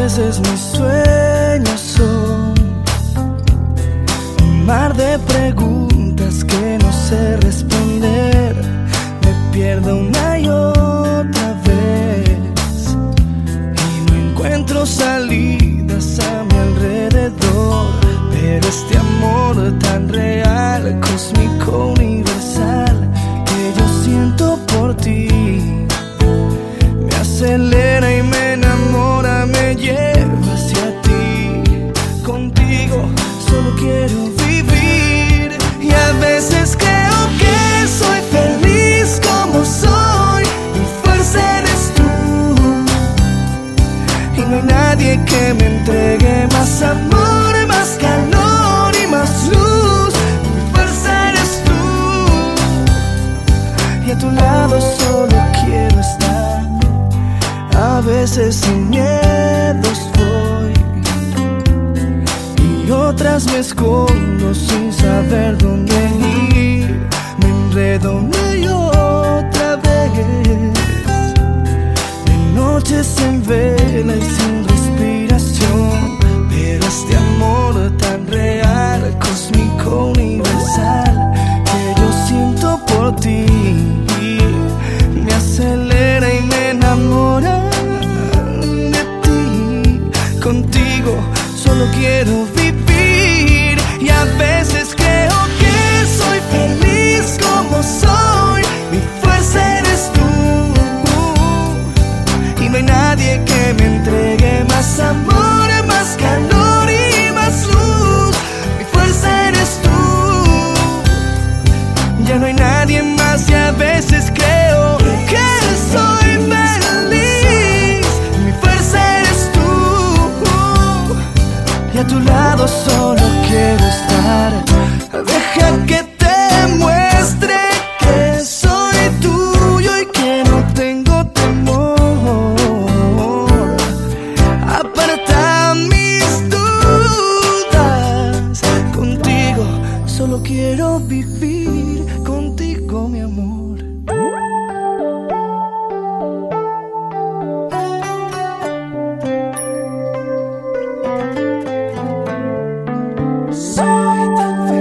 veces mis sueños son un mar de preguntas que no sé responder. Me pierdo una y otra vez y no encuentro salidas a mi alrededor. Pero este amor tan real, cósmico, universal, que yo siento por ti, me acelera y me enamora, me lleva hacia ti. Contigo solo quiero vivir y a veces creo que soy feliz como soy. Mi fuerza eres tú y no hay nadie que me entregue más amor, más calor y más luz. Mi fuerza eres tú y a tu lado solo quiero estar. A veces sin miedos voy y otras me escondo sin saber dónde ir. Me enredo una y otra vez, de noches en vela y sin respiración. Pero este amor tan real, cósmico, universal, que yo siento por ti, me acelera y me enamora de ti. Contigo solo quiero vivir y a veces creo que soy feliz como soy. Mi fuerza eres tú y no hay nadie que me entregue más amor, más calor y más luz. Mi fuerza eres tú, ya no hay nadie más y a veces creo que soy feliz. Mi fuerza eres tú y a tu lado solo quiero estar. Deja que te muestre que soy tuyo y que no tengo temor. Aparta mis dudas, contigo solo quiero vivir, contigo mi amor. Soy tan feliz.